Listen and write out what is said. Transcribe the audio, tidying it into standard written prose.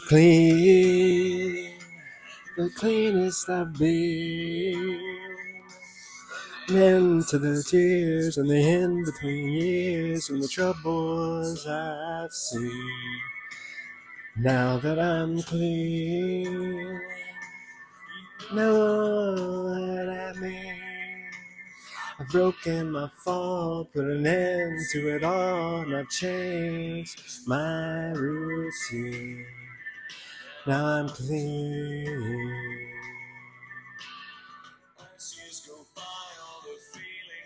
Clean, the cleanest I've been. Into the tears and the in-between years and the troubles I've seen. Now that I'm clean, know what I mean. I've broken my fall, put an end to it all, and I've changed my routine. Now I'm clean.